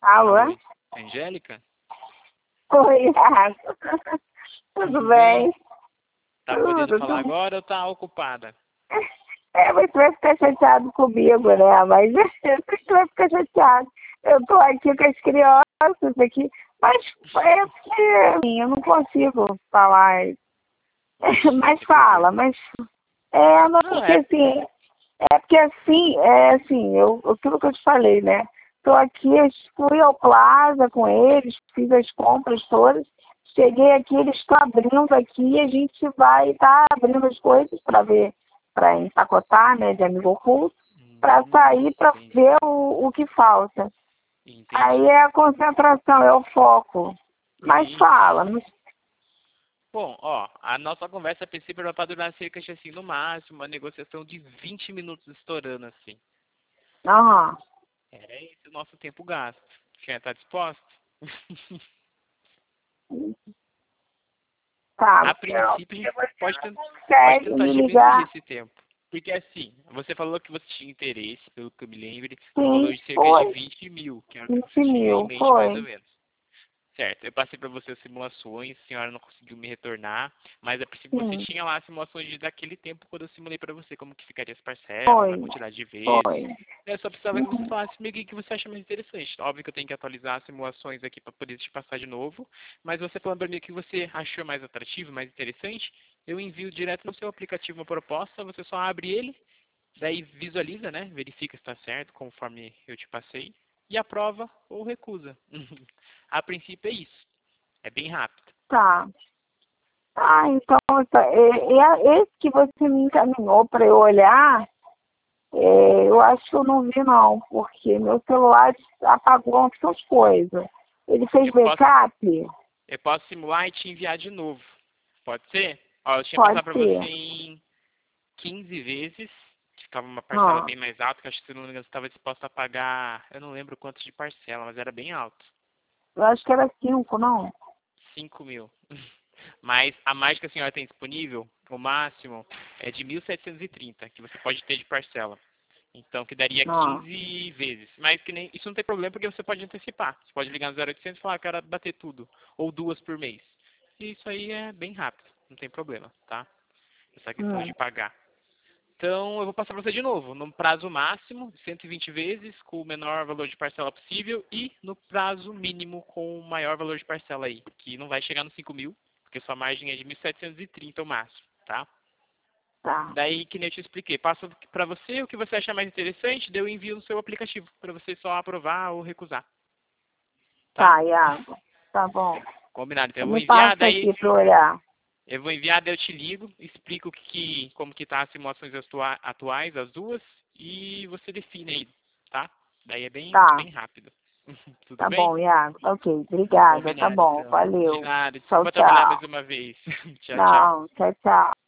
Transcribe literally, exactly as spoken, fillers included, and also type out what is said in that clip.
Alô? Alô, Angélica? Oi, Iago. Tudo bem? Tá podendo Tudo, falar tudo. agora ou tá ocupada? É, você vai ficar chateado comigo, né? Mas você vai ficar chateado. Eu tô aqui com as crianças aqui, mas é porque assim, eu não consigo falar. Mas Sem fala, problema. mas é, não, Não, porque é... assim, é porque assim, é assim, eu, aquilo que eu te falei, né? Tô aqui, eu fui ao Plaza com eles, fiz as compras todas, cheguei aqui, eles estão abrindo aqui e a gente vai estar tá abrindo as coisas para ver, para empacotar, né, de amigo oculto, para Hum, sair para entendi. ver o, o que falta. Aí Entendi. é a concentração, é o foco. Mas Sim, sim. fala, mas Bom, ó, a nossa conversa a princípio era pra durar cerca de assim, no máximo, uma negociação de vinte minutos estourando assim. aham, É esse o nosso tempo gasto. Já tá disposto? tá. A Não, princípio, a porque gente você pode, não tent- pode consegue tentar me diminuir ligar. esse tempo. Porque assim, você falou que você tinha interesse, pelo que eu me lembre, no valor Sim, de cerca de foi. vinte mil, que era o que vinte você tinha em mil, mente mais ou foi. menos. Certo, eu passei para você as simulações, a senhora não conseguiu me retornar, mas a princípio você Sim, tinha lá as simulações de daquele tempo quando eu simulei para você como que ficaria as parcelas, a foi. quantidade de vezes. Foi. Eu só precisava que você Uhum. falasse comigo o que você acha mais interessante. Óbvio que eu tenho que atualizar as simulações aqui para poder te passar de novo, mas você falando para mim o que você achou mais atrativo, mais interessante, eu envio direto no seu aplicativo uma proposta, você só abre ele, daí visualiza, né? Verifica se está certo, conforme eu te passei, e aprova ou recusa. A princípio é isso. É bem rápido. Tá. Ah, então, tá, é, é esse que você me encaminhou para eu olhar, é, eu acho que eu não vi não, porque meu celular apagou essas coisas. Ele fez Eu posso, backup? eu posso simular e te enviar de novo. Pode ser? Ó, eu tinha Pode passado para você ser. em quinze vezes. Ficava uma parcela Ah, bem mais alta, que eu acho que se não me engano você estava disposto a pagar, eu não lembro quanto de parcela, mas era bem alto. eu acho que era cinco, não? Cinco mil. Mas a mais que a senhora tem disponível, o máximo, é de mil setecentos e trinta, que você pode ter de parcela. Então, que daria Não. quinze vezes. Mas que nem, isso não tem problema porque você pode antecipar. Você pode ligar no zero oitocentos e falar, que eu quero bater tudo. Ou duas por mês. E isso aí é bem rápido. Não tem problema, tá? Essa questão Hum. de pagar. Então, eu vou passar para você de novo. No prazo máximo, cento e vinte vezes, com o menor valor de parcela possível. E no prazo mínimo, com o maior valor de parcela aí. Que não vai chegar nos cinco mil, porque sua margem é de mil setecentos e trinta o máximo, tá? Tá. Daí, que nem eu te expliquei, passa para você o que você achar mais interessante, daí eu envio no seu aplicativo, para você só aprovar ou recusar, tá? Tá, Iago. Tá bom. Combinado. Então eu vou Me enviar, passa daí aqui para eu olhar. eu vou enviar, daí eu te ligo, explico o que, que- como que tá as simulações atua- atuais, as duas, e você define aí, tá? Daí é bem, Tá. bem rápido. Tudo Tá bem? bom, Iago. Tá ok. Obrigada. Tá Combinado, bom. então. De Valeu. nada, Tchau, desculpa trabalhar tchau. mais uma vez. Tchau, tchau. Não, tchau, tchau.